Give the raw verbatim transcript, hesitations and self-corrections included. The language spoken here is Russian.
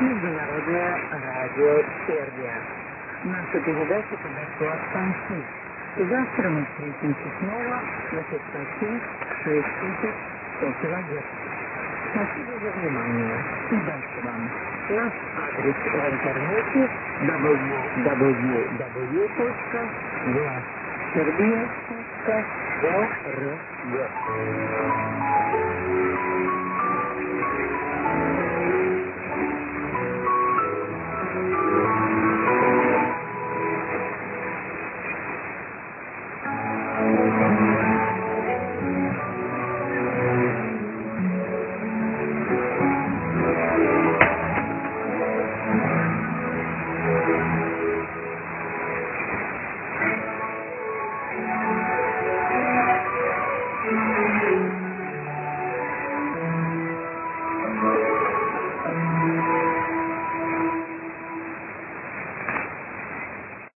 Международное радио Сербия. Наша передача подошла к концу. Завтра мы встретимся снова на частоте шесть тысяч сто килогерц. Спасибо за внимание. Удачи вам. Наш адрес в интернете дабл ю дабл ю дабл ю точка глас сербия точка орг.